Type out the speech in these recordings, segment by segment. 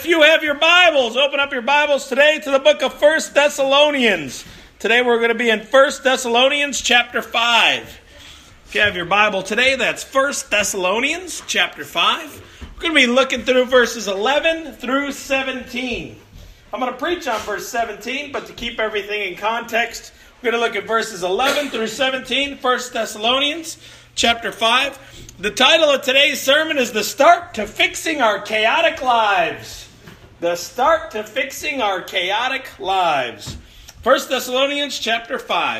If you have your Bibles, open up your Bibles today to the book of 1 Thessalonians. Today we're going to be in 1 Thessalonians chapter 5. If you have your Bible today, that's 1 Thessalonians chapter 5. We're going to be looking through verses 11 through 17. I'm going to preach on verse 17, but to keep everything in context, we're going to look at verses 11 through 17, 1 Thessalonians chapter 5. The title of today's sermon is The Start to Fixing Our Chaotic Lives. The start to fixing our chaotic lives. 1 Thessalonians chapter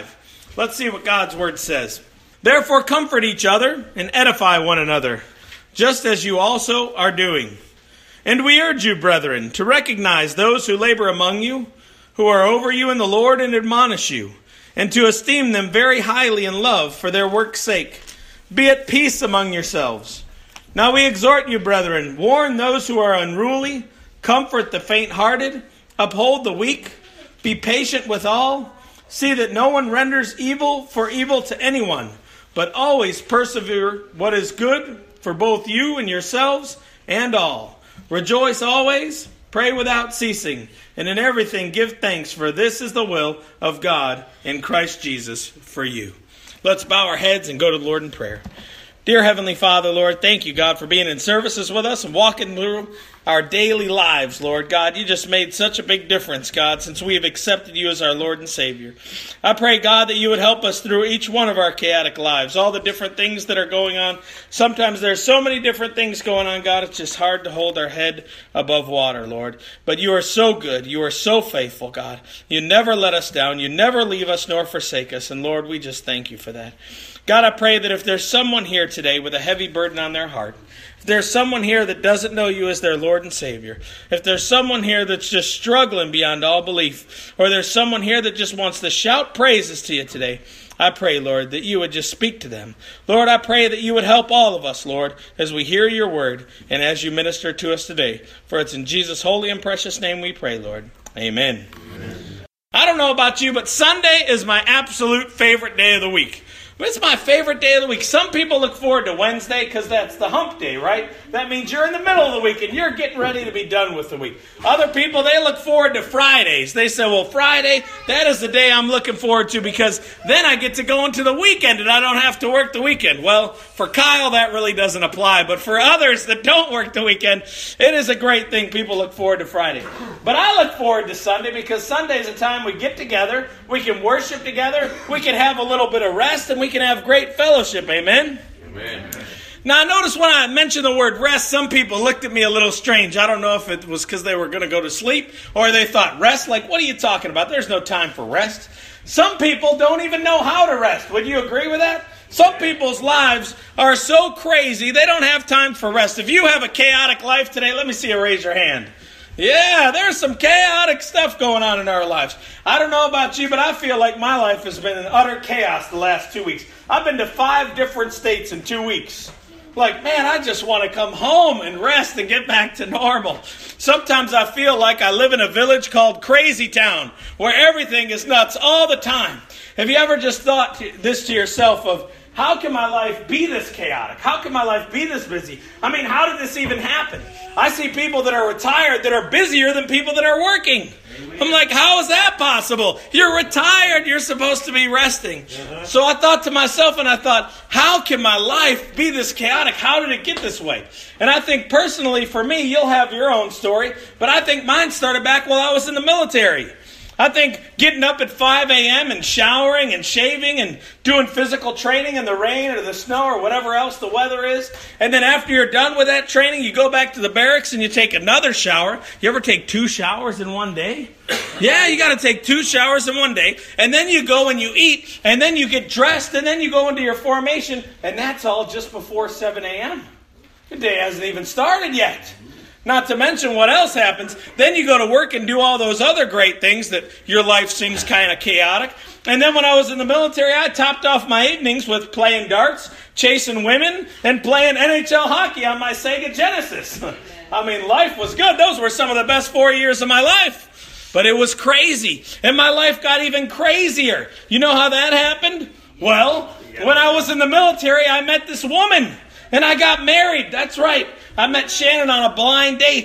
5. Let's see what God's word says. Therefore comfort each other and edify one another, just as you also are doing. And we urge you, brethren, to recognize those who labor among you, who are over you in the Lord and admonish you, and to esteem them very highly in love for their work's sake. Be at peace among yourselves. Now we exhort you, brethren, warn those who are unruly, comfort the faint-hearted, uphold the weak, be patient with all. See that no one renders evil for evil to anyone, but always persevere what is good for both you and yourselves and all. Rejoice always, pray without ceasing, and in everything give thanks, for this is the will of God in Christ Jesus for you. Let's bow our heads and go to the Lord in prayer. Dear Heavenly Father, Lord, thank you, God, for being in services with us and walking through our daily lives, Lord. God, you just made such a big difference, God, since we have accepted you as our Lord and Savior. I pray, God, that you would help us through each one of our chaotic lives, all the different things that are going on. Sometimes there's so many different things going on, God, it's just hard to hold our head above water, Lord. But you are so good. You are so faithful, God. You never let us down. You never leave us nor forsake us. And Lord, we just thank you for that. God, I pray that if there's someone here today with a heavy burden on their heart, if there's someone here that doesn't know you as their Lord and Savior, if there's someone here that's just struggling beyond all belief, or there's someone here that just wants to shout praises to you today, I pray, Lord, that you would just speak to them. Lord, I pray that you would help all of us, Lord, as we hear your word and as you minister to us today. For it's in Jesus' holy and precious name we pray, Lord. Amen. Amen. I don't know about you, but Sunday is my absolute favorite day of the week. It's my favorite day of the week. Some people look forward to Wednesday because that's the hump day, right? That means you're in the middle of the week and you're getting ready to be done with the week. Other people, they look forward to Fridays. They say, well, Friday, that is the day I'm looking forward to because then I get to go into the weekend and I don't have to work the weekend. Well, for Kyle, that really doesn't apply. But for others that don't work the weekend, it is a great thing. People look forward to Friday. But I look forward to Sunday because Sunday is a time we get together, we can worship together, we can have a little bit of rest, and we can have great fellowship. Amen? Amen. Now, notice when I mentioned the word rest, some people looked at me a little strange. I don't know if it was because they were going to go to sleep or they thought, rest? Like, what are you talking about? There's no time for rest. Some people don't even know how to rest. Would you agree with that? Some people's lives are so crazy, they don't have time for rest. If you have a chaotic life today, let me see you raise your hand. Yeah, there's some chaotic stuff going on in our lives. I don't know about you, but I feel like my life has been in utter chaos the last 2 weeks. I've been to 5 different states in 2 weeks. Like, man, I just want to come home and rest and get back to normal. Sometimes I feel like I live in a village called Crazy Town, where everything is nuts all the time. Have you ever just thought this to yourself of, how can my life be this chaotic? How can my life be this busy? I mean, how did this even happen? I see people that are retired that are busier than people that are working. I'm like, how is that possible? You're retired. You're supposed to be resting. So I thought to myself, and I thought, how can my life be this chaotic? How did it get this way? And I think personally for me, you'll have your own story, but I think mine started back while I was in the military. I think getting up at 5 a.m. and showering and shaving and doing physical training in the rain or the snow or whatever else the weather is. And then after you're done with that training, you go back to the barracks and you take another shower. You ever take 2 showers in one day? Yeah, you got to take 2 showers in one day. And then you go and you eat. And then you get dressed. And then you go into your formation. And that's all just before 7 a.m. The day hasn't even started yet. Not to mention what else happens. Then you go to work and do all those other great things that your life seems kind of chaotic. And then when I was in the military, I topped off my evenings with playing darts, chasing women, and playing NHL hockey on my Sega Genesis. I mean, life was good. Those were some of the best 4 years of my life. But it was crazy. And my life got even crazier. You know how that happened? Well, when I was in the military, I met this woman. And I got married. That's right. I met Shannon on a blind date.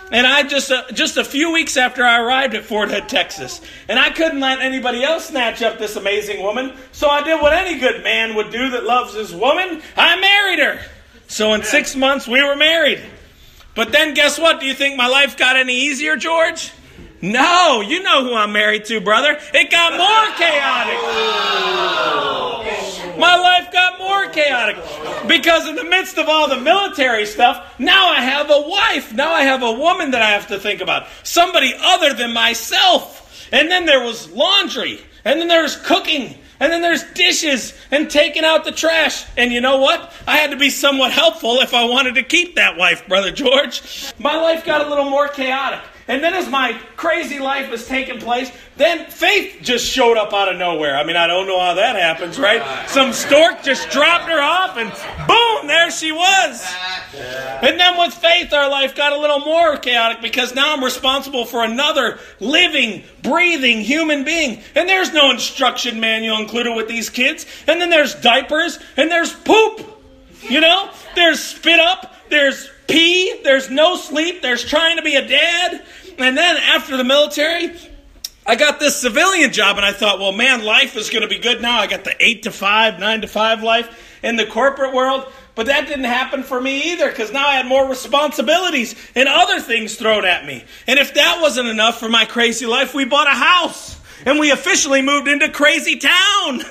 And I just a few weeks after I arrived at Fort Hood, Texas. And I couldn't let anybody else snatch up this amazing woman. So I did what any good man would do that loves his woman. I married her. So in 6 months, we were married. But then guess what? Do you think my life got any easier, George? No, you know who I'm married to, brother. It got more chaotic. My life got more chaotic. Because in the midst of all the military stuff, now I have a wife. Now I have a woman that I have to think about. Somebody other than myself. And then there was laundry. And then there's cooking. And then there's dishes and taking out the trash. And you know what? I had to be somewhat helpful if I wanted to keep that wife, Brother George. My life got a little more chaotic. And then as my crazy life was taking place, then faith just showed up out of nowhere. I mean, I don't know how that happens, right? Some stork just dropped her off and boom, there she was. And then with faith, our life got a little more chaotic because now I'm responsible for another living, breathing human being. And there's no instruction manual included with these kids. And then there's diapers and there's poop. You know, there's spit up, there's pee, there's no sleep, there's trying to be a dad. And then after the military, I got this civilian job and I thought, well, man, life is going to be good now. I got the 8 to 5, 9 to 5 life in the corporate world. But that didn't happen for me either because now I had more responsibilities and other things thrown at me. And if that wasn't enough for my crazy life, we bought a house. And we officially moved into crazy town.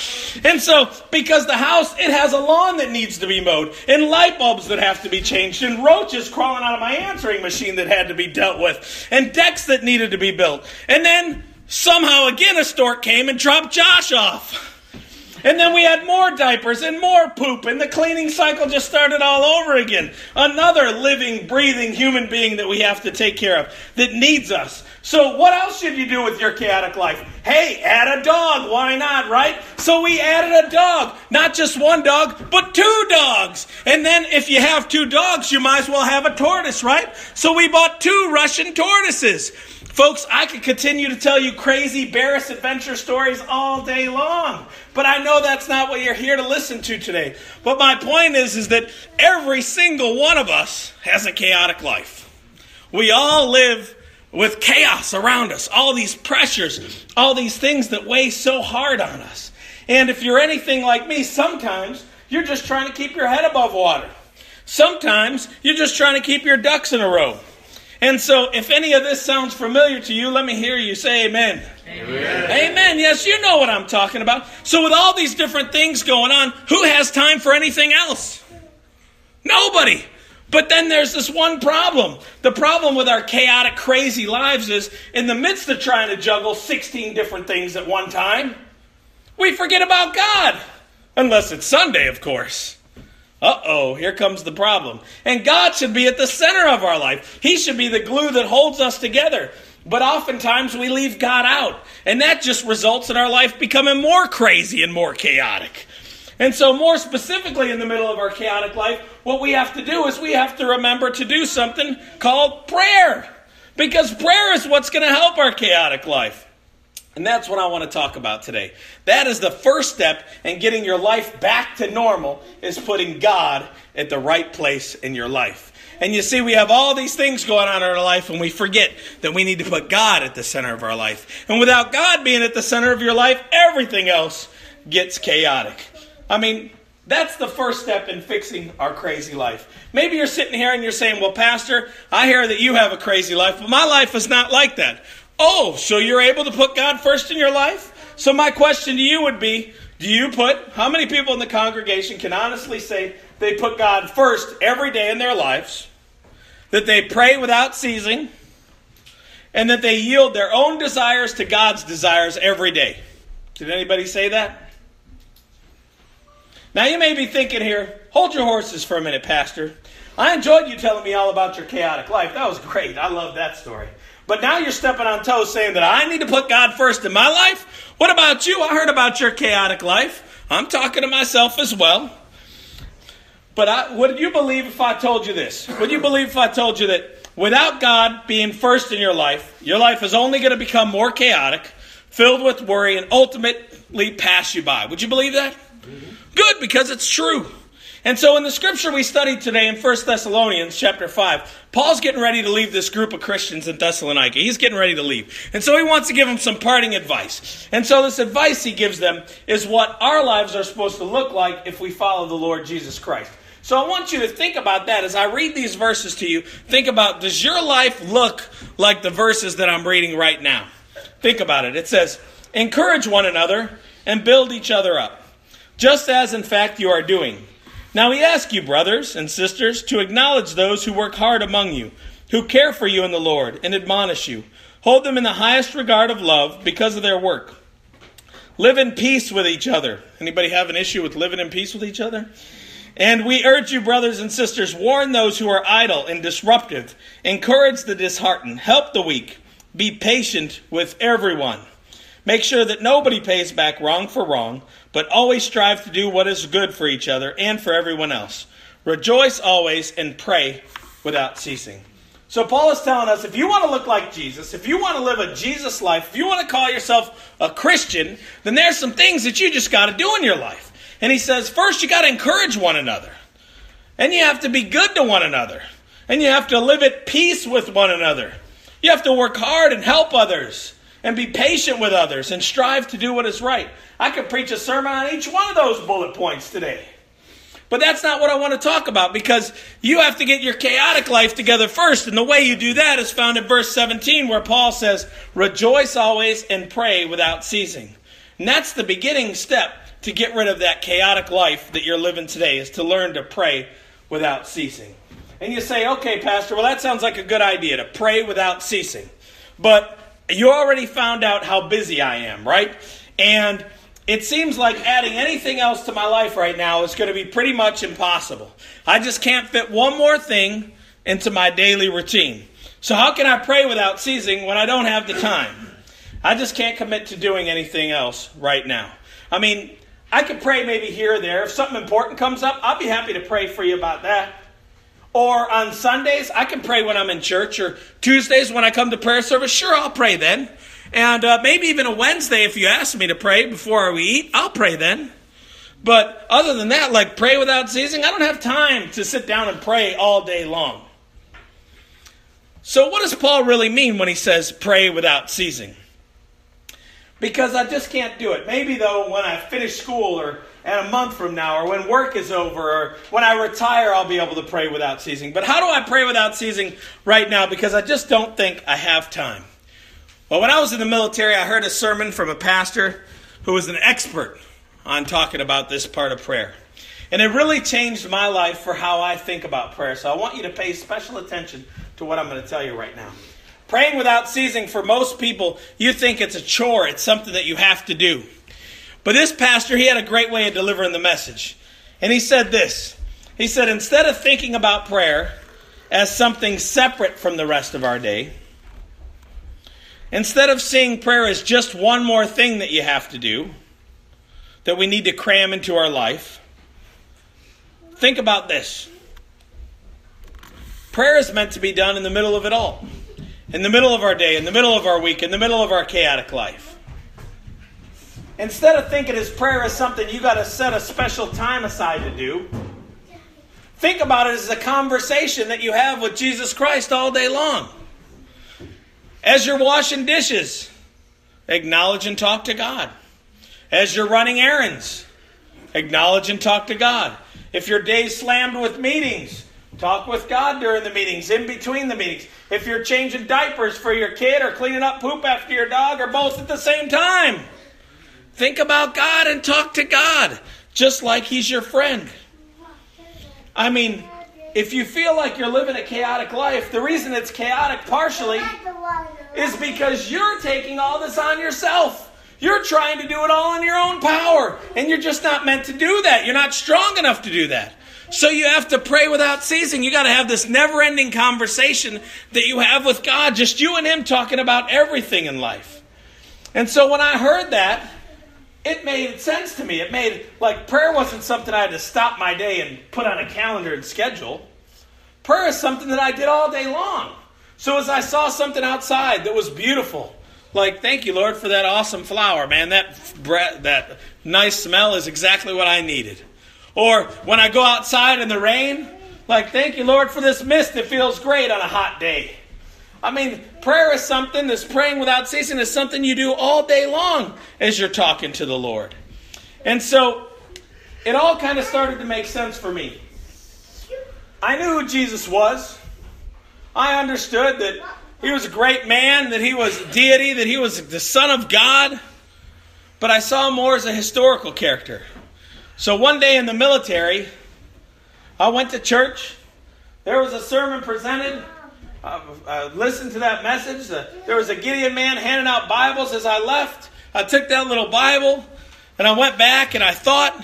And so, because the house, it has a lawn that needs to be mowed. And light bulbs that have to be changed. And roaches crawling out of my answering machine that had to be dealt with. And decks that needed to be built. And then, somehow again, a stork came and dropped Josh off. And then we had more diapers and more poop. And the cleaning cycle just started all over again. Another living, breathing human being that we have to take care of. That needs us. So what else should you do with your chaotic life? Hey, add a dog. Why not, right? So we added a dog. Not just one dog, but 2 dogs. And then if you have 2 dogs, you might as well have a tortoise, right? So we bought 2 Russian tortoises. Folks, I could continue to tell you crazy Barris adventure stories all day long. But I know that's not what you're here to listen to today. But my point is that every single one of us has a chaotic life. We all live with chaos around us, all these pressures, all these things that weigh so hard on us. And if you're anything like me, sometimes you're just trying to keep your head above water. Sometimes you're just trying to keep your ducks in a row. And so if any of this sounds familiar to you, let me hear you say amen. Amen. Amen. Yes, you know what I'm talking about. So with all these different things going on, who has time for anything else? Nobody. But then there's this one problem. The problem with our chaotic, crazy lives is in the midst of trying to juggle 16 different things at one time, we forget about God. Unless it's Sunday, of course. Uh-oh, here comes the problem. And God should be at the center of our life. He should be the glue that holds us together. But oftentimes we leave God out. And that just results in our life becoming more crazy and more chaotic. And so more specifically in the middle of our chaotic life, what we have to do is we have to remember to do something called prayer. Because prayer is what's going to help our chaotic life. And that's what I want to talk about today. That is the first step in getting your life back to normal, is putting God at the right place in your life. And you see, we have all these things going on in our life, and we forget that we need to put God at the center of our life. And without God being at the center of your life, everything else gets chaotic. I mean, that's the first step in fixing our crazy life. Maybe you're sitting here and you're saying, well, Pastor, I hear that you have a crazy life, but my life is not like that. Oh, so you're able to put God first in your life? So my question to you would be, how many people in the congregation can honestly say they put God first every day in their lives, that they pray without ceasing, and that they yield their own desires to God's desires every day? Did anybody say that? Now you may be thinking here, hold your horses for a minute, Pastor. I enjoyed you telling me all about your chaotic life. That was great. I love that story. But now you're stepping on toes saying that I need to put God first in my life? What about you? I heard about your chaotic life. I'm talking to myself as well. But would you believe if I told you this? Would you believe if I told you that without God being first in your life is only going to become more chaotic, filled with worry, and ultimately pass you by? Would you believe that? Mm-hmm. Good, because it's true. And so in the scripture we studied today in 1 Thessalonians chapter 5, Paul's getting ready to leave this group of Christians in Thessalonica. He's getting ready to leave. And so he wants to give them some parting advice. And so this advice he gives them is what our lives are supposed to look like if we follow the Lord Jesus Christ. So I want you to think about that as I read these verses to you. Think about, does your life look like the verses that I'm reading right now? Think about it. It says, encourage one another and build each other up, just as in fact you are doing. Now we ask you, brothers and sisters, to acknowledge those who work hard among you, who care for you in the Lord and admonish you. Hold them in the highest regard of love because of their work. Live in peace with each other. Anybody have an issue with living in peace with each other? And we urge you, brothers and sisters, warn those who are idle and disruptive. Encourage the disheartened. Help the weak. Be patient with everyone. Make sure that nobody pays back wrong for wrong, but always strive to do what is good for each other and for everyone else. Rejoice always and pray without ceasing. So Paul is telling us, if you want to look like Jesus, if you want to live a Jesus life, if you want to call yourself a Christian, then there's some things that you just got to do in your life. And he says, first you got to encourage one another. And you have to be good to one another. And you have to live at peace with one another. You have to work hard and help others. And be patient with others and strive to do what is right. I could preach a sermon on each one of those bullet points today. But that's not what I want to talk about, because you have to get your chaotic life together first. And the way you do that is found in verse 17, where Paul says, rejoice always and pray without ceasing. And that's the beginning step to get rid of that chaotic life that you're living today, is to learn to pray without ceasing. And you say, okay, Pastor, well, that sounds like a good idea, to pray without ceasing. But you already found out how busy I am, right? And it seems like adding anything else to my life right now is going to be pretty much impossible. I just can't fit one more thing into my daily routine. So how can I pray without ceasing when I don't have the time? I just can't commit to doing anything else right now. I mean, I could pray maybe here or there. If something important comes up, I'll be happy to pray for you about that. Or on Sundays, I can pray when I'm in church. Or Tuesdays when I come to prayer service, sure, I'll pray then. And maybe even a Wednesday, if you ask me to pray before we eat, I'll pray then. But other than that, like pray without ceasing, I don't have time to sit down and pray all day long. So what does Paul really mean when he says pray without ceasing? Because I just can't do it. Maybe, though, when I finish school or a month from now, or when work is over, or when I retire, I'll be able to pray without ceasing. But how do I pray without ceasing right now? Because I just don't think I have time. Well, when I was in the military, I heard a sermon from a pastor who was an expert on talking about this part of prayer. And it really changed my life for how I think about prayer. So I want you to pay special attention to what I'm going to tell you right now. Praying without ceasing, for most people, you think it's a chore. It's something that you have to do. But this pastor, he had a great way of delivering the message. And he said this. He said, instead of thinking about prayer as something separate from the rest of our day, instead of seeing prayer as just one more thing that you have to do, that we need to cram into our life, think about this. Prayer is meant to be done in the middle of it all. In the middle of our day, in the middle of our week, in the middle of our chaotic life. Instead of thinking as prayer as something you got to set a special time aside to do, think about it as a conversation that you have with Jesus Christ all day long. As you're washing dishes, acknowledge and talk to God. As you're running errands, acknowledge and talk to God. If your day's slammed with meetings, talk with God during the meetings, in between the meetings. If you're changing diapers for your kid or cleaning up poop after your dog, or both at the same time, think about God and talk to God, just like He's your friend. I mean, if you feel like you're living a chaotic life, the reason it's chaotic partially is because you're taking all this on yourself. You're trying to do it all in your own power, and you're just not meant to do that. You're not strong enough to do that. So you have to pray without ceasing. You got to have this never-ending conversation that you have with God, just you and Him talking about everything in life. And so when I heard that, it made sense to me. It made, like, prayer wasn't something I had to stop my day and put on a calendar and schedule. Prayer is something that I did all day long. So as I saw something outside that was beautiful, like, thank you, Lord, for that awesome flower, man. That nice smell is exactly what I needed. Or when I go outside in the rain, like, thank you, Lord, for this mist. It feels great on a hot day. I mean, prayer is something, this praying without ceasing is something you do all day long as you're talking to the Lord. And so it all kind of started to make sense for me. I knew who Jesus was. I understood that he was a great man, that he was deity, that he was the Son of God. But I saw him more as a historical character. So one day in the military, I went to church. There was a sermon presented. I listened to that message. There was a Gideon man handing out Bibles as I left. I took that little Bible and I went back and I thought,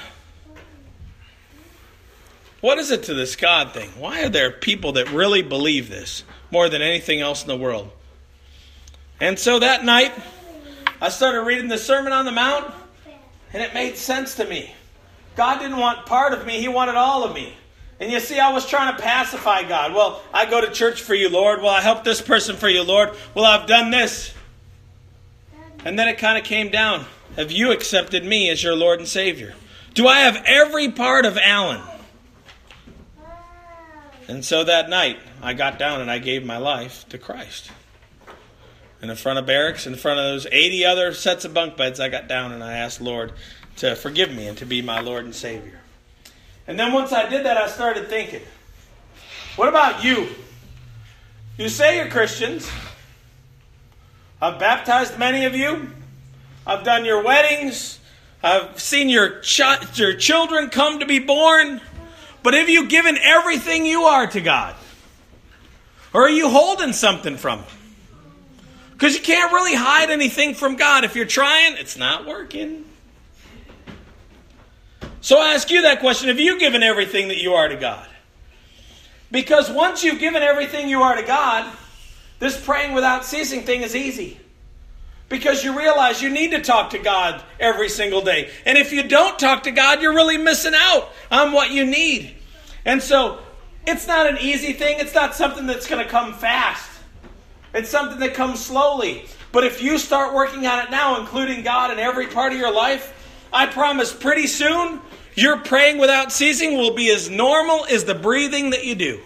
what is it to this God thing? Why are there people that really believe this more than anything else in the world? And so that night, I started reading the Sermon on the Mount, and it made sense to me. God didn't want part of me. He wanted all of me. And you see, I was trying to pacify God. Well, I go to church for you, Lord. Well, I help this person for you, Lord. Well, I've done this. And then it kind of came down. Have you accepted me as your Lord and Savior? Do I have every part of Alan? And so that night, I got down and I gave my life to Christ. And in front of barracks, in front of those 80 other sets of bunk beds, I got down and I asked Lord to forgive me and to be my Lord and Savior. And then once I did that, I started thinking, what about you? You say you're Christians. I've baptized many of you. I've done your weddings. I've seen your children come to be born. But have you given everything you are to God? Or are you holding something from Him? Because you can't really hide anything from God. If you're trying, it's not working. So I ask you that question. Have you given everything that you are to God? Because once you've given everything you are to God, this praying without ceasing thing is easy. Because you realize you need to talk to God every single day. And if you don't talk to God, you're really missing out on what you need. And so it's not an easy thing. It's not something that's going to come fast. It's something that comes slowly. But if you start working on it now, including God in every part of your life, I promise pretty soon, your praying without ceasing will be as normal as the breathing that you do.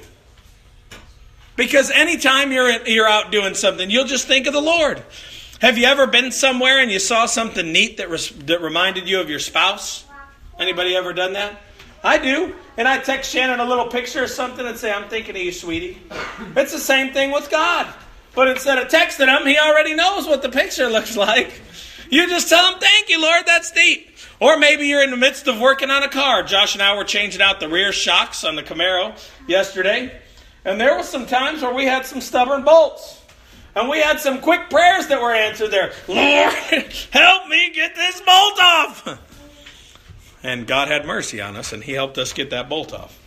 Because anytime you're out doing something, you'll just think of the Lord. Have you ever been somewhere and you saw something neat that reminded you of your spouse? Anybody ever done that? I do. And I text Shannon a little picture or something and say, I'm thinking of you, sweetie. It's the same thing with God. But instead of texting him, he already knows what the picture looks like. You just tell him, thank you, Lord, that's neat. Or maybe you're in the midst of working on a car. Josh and I were changing out the rear shocks on the Camaro yesterday. And there were some times where we had some stubborn bolts. And we had some quick prayers that were answered there. Lord, help me get this bolt off. And God had mercy on us, and He helped us get that bolt off.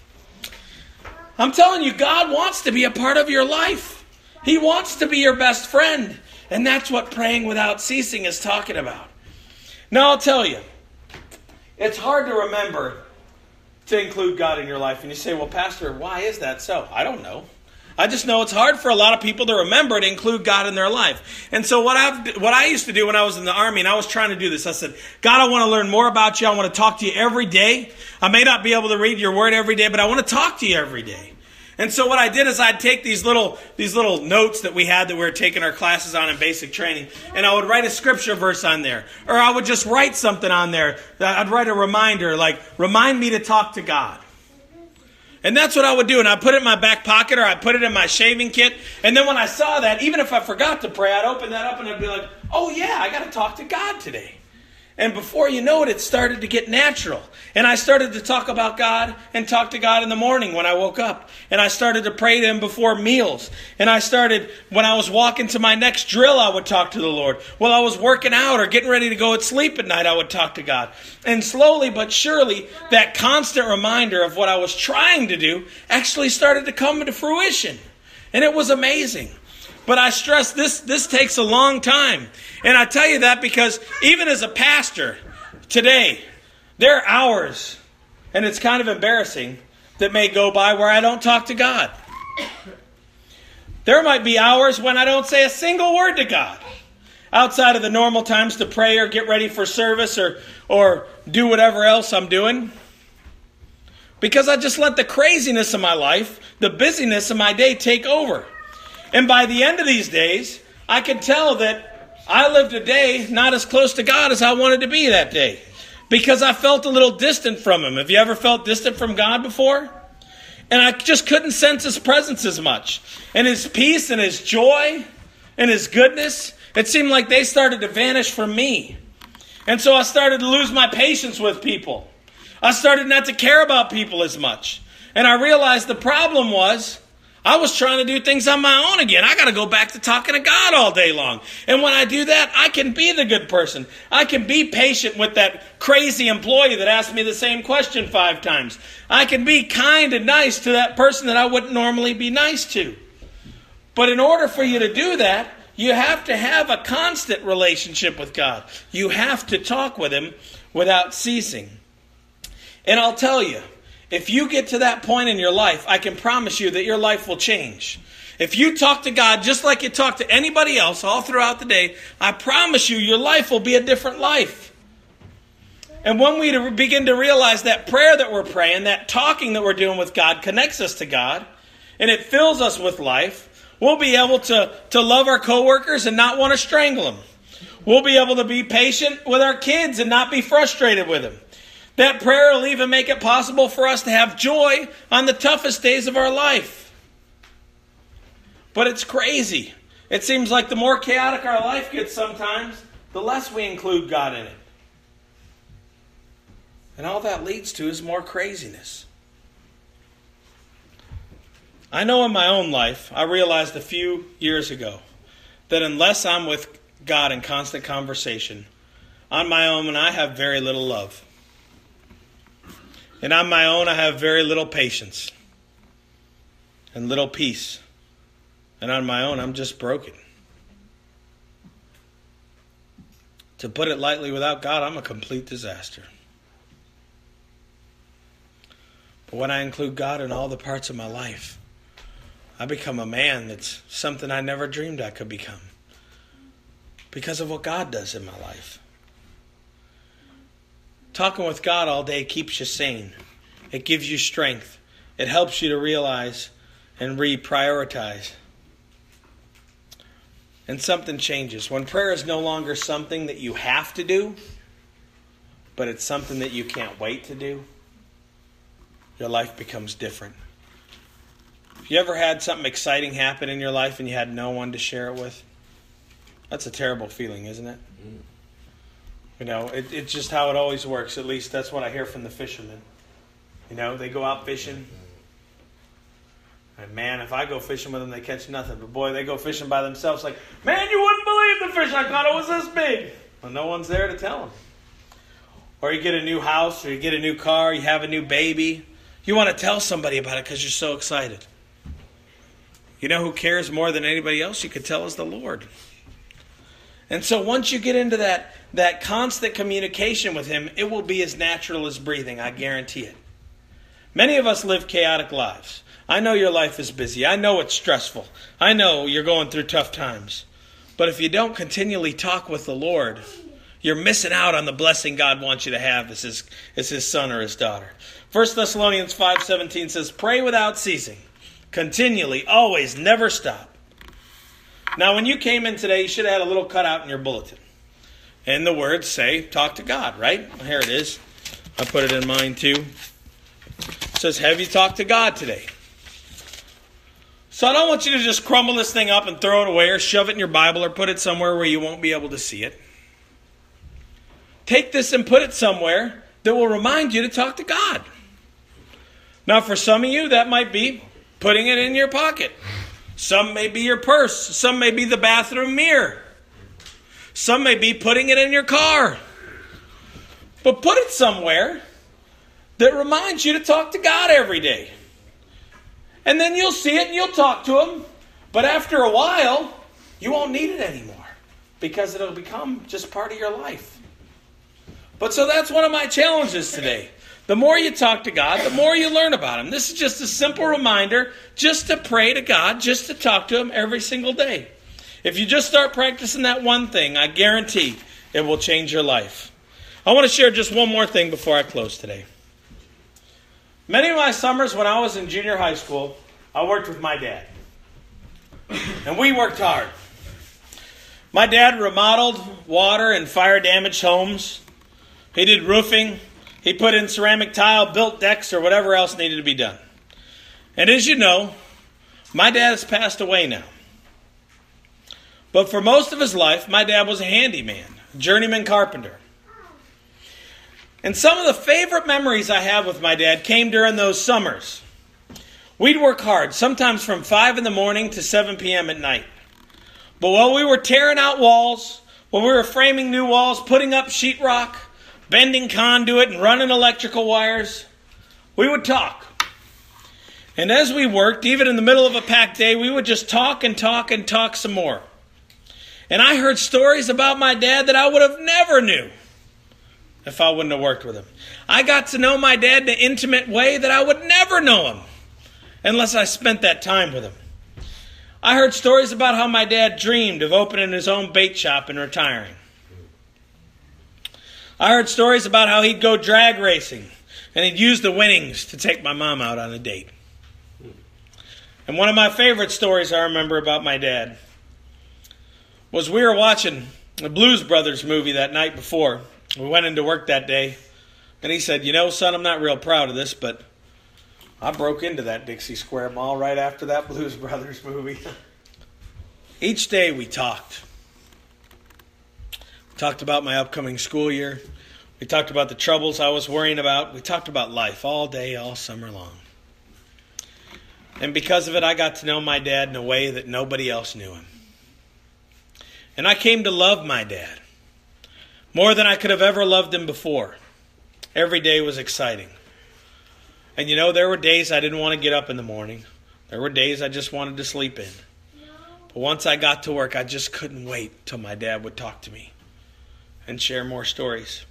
I'm telling you, God wants to be a part of your life. He wants to be your best friend. And that's what praying without ceasing is talking about. Now, I'll tell you, it's hard to remember to include God in your life. And you say, well, Pastor, why is that so? I don't know. I just know it's hard for a lot of people to remember to include God in their life. And so what I used to do when I was in the Army, and I was trying to do this, I said, God, I want to learn more about you. I want to talk to you every day. I may not be able to read your word every day, but I want to talk to you every day. And so what I did is I'd take these little notes that we had that we were taking our classes on in basic training, and I would write a scripture verse on there. Or I would just write something on there. I'd write a reminder, like, remind me to talk to God. And that's what I would do. And I'd put it in my back pocket, or I'd put it in my shaving kit. And then when I saw that, even if I forgot to pray, I'd open that up and I'd be like, oh yeah, I got to talk to God today. And before you know it, it started to get natural. And I started to talk about God and talk to God in the morning when I woke up. And I started to pray to Him before meals. And I started, when I was walking to my next drill, I would talk to the Lord. While I was working out or getting ready to go to sleep at night, I would talk to God. And slowly but surely, that constant reminder of what I was trying to do actually started to come into fruition. And it was amazing. But I stress this takes a long time. And I tell you that because even as a pastor today, there are hours, and it's kind of embarrassing, that may go by where I don't talk to God. There might be hours when I don't say a single word to God. Outside of the normal times to pray or get ready for service or do whatever else I'm doing. because I just let the craziness of my life, the busyness of my day take over. And by the end of these days, I could tell that I lived a day not as close to God as I wanted to be that day, because I felt a little distant from Him. Have you ever felt distant from God before? And I just couldn't sense His presence as much. And His peace and His joy and His goodness, it seemed like they started to vanish from me. And so I started to lose my patience with people. I started not to care about people as much. And I realized the problem was I was trying to do things on my own again. I got to go back to talking to God all day long. And when I do that, I can be the good person. I can be patient with that crazy employee that asked me the same question 5 times. I can be kind and nice to that person that I wouldn't normally be nice to. But in order for you to do that, you have to have a constant relationship with God. You have to talk with Him without ceasing. And I'll tell you, if you get to that point in your life, I can promise you that your life will change. If you talk to God just like you talk to anybody else all throughout the day, I promise you your life will be a different life. And when we begin to realize that prayer that we're praying, that talking that we're doing with God connects us to God, and it fills us with life, we'll be able to love our coworkers and not want to strangle them. We'll be able to be patient with our kids and not be frustrated with them. That prayer will even make it possible for us to have joy on the toughest days of our life. But it's crazy. It seems like the more chaotic our life gets sometimes, the less we include God in it. And all that leads to is more craziness. I know in my own life, I realized a few years ago that unless I'm with God in constant conversation, on my own I have very little love. And on my own, I have very little patience and little peace. And on my own, I'm just broken. To put it lightly, without God, I'm a complete disaster. But when I include God in all the parts of my life, I become a man that's something I never dreamed I could become, because of what God does in my life. Talking with God all day keeps you sane. It gives you strength. It helps you to realize and reprioritize. And something changes. When prayer is no longer something that you have to do, but it's something that you can't wait to do, your life becomes different. Have you ever had something exciting happen in your life and you had no one to share it with? That's a terrible feeling, isn't it? You know, it's just how it always works. At least that's what I hear from the fishermen. You know, they go out fishing. And man, if I go fishing with them, they catch nothing. But boy, they go fishing by themselves like, man, you wouldn't believe the fish I caught. It was this big. Well, no one's there to tell them. Or you get a new house, or you get a new car, you have a new baby. You want to tell somebody about it because you're so excited. You know who cares more than anybody else you could tell is the Lord. And so once you get into that constant communication with Him, it will be as natural as breathing, I guarantee it. Many of us live chaotic lives. I know your life is busy. I know it's stressful. I know you're going through tough times. But if you don't continually talk with the Lord, you're missing out on the blessing God wants you to have as His son or His daughter. 1 Thessalonians 5:17 says, pray without ceasing, continually, always, never stop. Now, when you came in today, you should have had a little cutout in your bulletin. And the words say, talk to God, right? Well, here it is. I put it in mine too. It says, have you talked to God today? So I don't want you to just crumble this thing up and throw it away or shove it in your Bible or put it somewhere where you won't be able to see it. Take this and put it somewhere that will remind you to talk to God. Now, for some of you, that might be putting it in your pocket. Some may be your purse. Some may be the bathroom mirror. Some may be putting it in your car. But put it somewhere that reminds you to talk to God every day. And then you'll see it and you'll talk to Him. But after a while, you won't need it anymore, because it'll become just part of your life. But so that's one of my challenges today. The more you talk to God, the more you learn about Him. This is just a simple reminder just to pray to God, just to talk to Him every single day. If you just start practicing that one thing, I guarantee it will change your life. I want to share just one more thing before I close today. Many of my summers when I was in junior high school, I worked with my dad. And we worked hard. My dad remodeled water and fire damaged homes. He did roofing. He put in ceramic tile, built decks, or whatever else needed to be done. And as you know, my dad has passed away now. But for most of his life, my dad was a handyman, journeyman carpenter. And some of the favorite memories I have with my dad came during those summers. We'd work hard, sometimes from 5 in the morning to 7 p.m. at night. But while we were tearing out walls, while we were framing new walls, putting up sheetrock, bending conduit, and running electrical wires, we would talk. And as we worked, even in the middle of a packed day, we would just talk and talk and talk some more. And I heard stories about my dad that I would have never knew if I wouldn't have worked with him. I got to know my dad in an intimate way that I would never know him unless I spent that time with him. I heard stories about how my dad dreamed of opening his own bait shop and retiring. I heard stories about how he'd go drag racing and he'd use the winnings to take my mom out on a date. And one of my favorite stories I remember about my dad was we were watching the Blues Brothers movie that night before. We went into work that day, and he said, "You know, son, I'm not real proud of this, but I broke into that Dixie Square Mall right after that Blues Brothers movie." Each day we talked. We talked about my upcoming school year. We talked about the troubles I was worrying about. We talked about life all day, all summer long. And because of it, I got to know my dad in a way that nobody else knew him. And I came to love my dad more than I could have ever loved him before. Every day was exciting. And you know, there were days I didn't want to get up in the morning. There were days I just wanted to sleep in. But once I got to work, I just couldn't wait till my dad would talk to me and share more stories.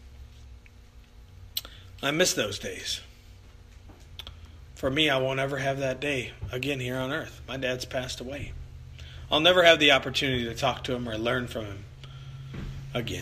I miss those days. For me, I won't ever have that day again here on earth. My dad's passed away. I'll never have the opportunity to talk to him or learn from him again.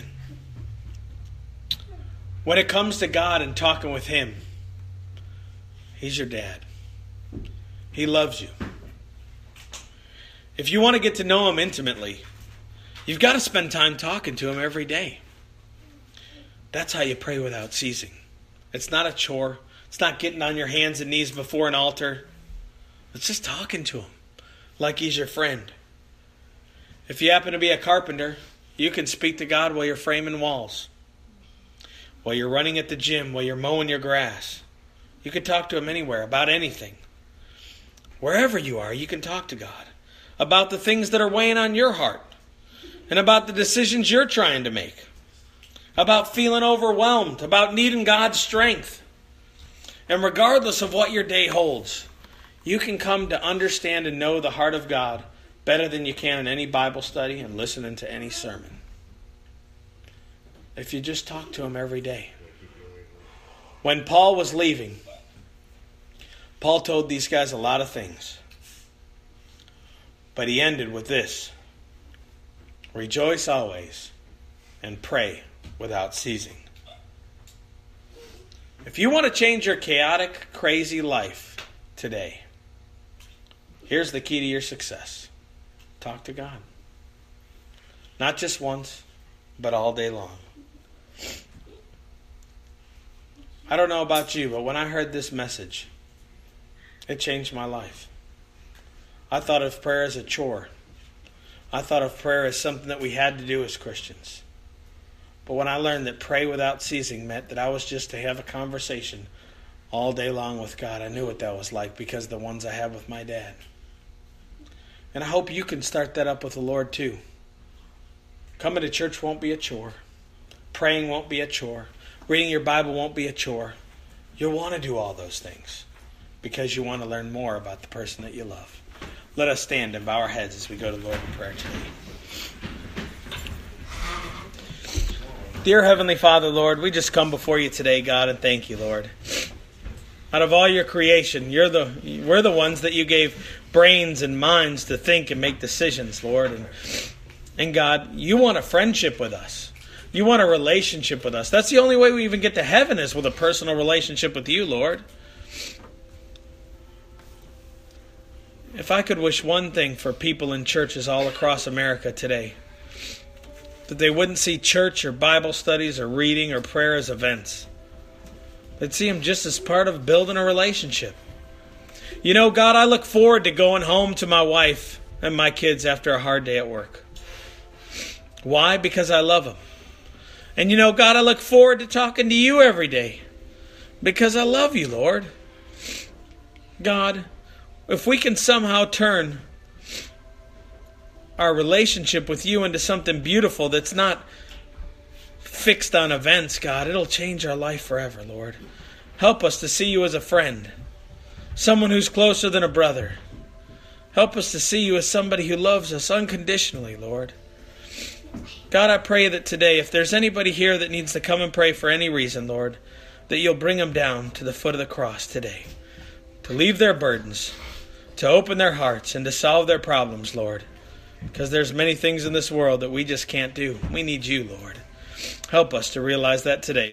When it comes to God and talking with Him, He's your dad. He loves you. If you want to get to know Him intimately, you've got to spend time talking to Him every day. That's how you pray without ceasing. It's not a chore. It's not getting on your hands and knees before an altar. It's just talking to Him like He's your friend. If you happen to be a carpenter, you can speak to God while you're framing walls, while you're running at the gym, while you're mowing your grass. You can talk to Him anywhere, about anything. Wherever you are, you can talk to God about the things that are weighing on your heart and about the decisions you're trying to make, about feeling overwhelmed, about needing God's strength. And regardless of what your day holds, you can come to understand and know the heart of God better than you can in any Bible study and listening to any sermon. If you just talk to Him every day. When Paul was leaving, Paul told these guys a lot of things. But he ended with this: rejoice always and pray without ceasing. If you want to change your chaotic, crazy life today, here's the key to your success. Talk to God. Not just once, but all day long. I don't know about you, but when I heard this message, it changed my life. I thought of prayer as a chore. I thought of prayer as something that we had to do as Christians. But when I learned that pray without ceasing meant that I was just to have a conversation all day long with God, I knew what that was like because of the ones I had with my dad. And I hope you can start that up with the Lord too. Coming to church won't be a chore. Praying won't be a chore. Reading your Bible won't be a chore. You'll want to do all those things because you want to learn more about the person that you love. Let us stand and bow our heads as we go to the Lord in prayer today. Dear Heavenly Father, Lord, we just come before you today, God, and thank you, Lord. Out of all your creation, we're the ones that you gave brains and minds to think and make decisions, Lord. And God, you want a friendship with us. You want a relationship with us. That's the only way we even get to heaven is with a personal relationship with you, Lord. If I could wish one thing for people in churches all across America today, that they wouldn't see church or Bible studies or reading or prayer as events. They'd see them just as part of building a relationship. You know, God, I look forward to going home to my wife and my kids after a hard day at work. Why? Because I love them. And you know, God, I look forward to talking to you every day because I love you, Lord. God, if we can somehow turn our relationship with you into something beautiful that's not fixed on events, God, it'll change our life forever, Lord. Help us to see you as a friend, someone who's closer than a brother. Help us to see you as somebody who loves us unconditionally, Lord. God, I pray that today, if there's anybody here that needs to come and pray for any reason, Lord, that you'll bring them down to the foot of the cross today, to leave their burdens, to open their hearts, and to solve their problems, Lord. Because there's many things in this world that we just can't do. We need you, Lord. Help us to realize that today.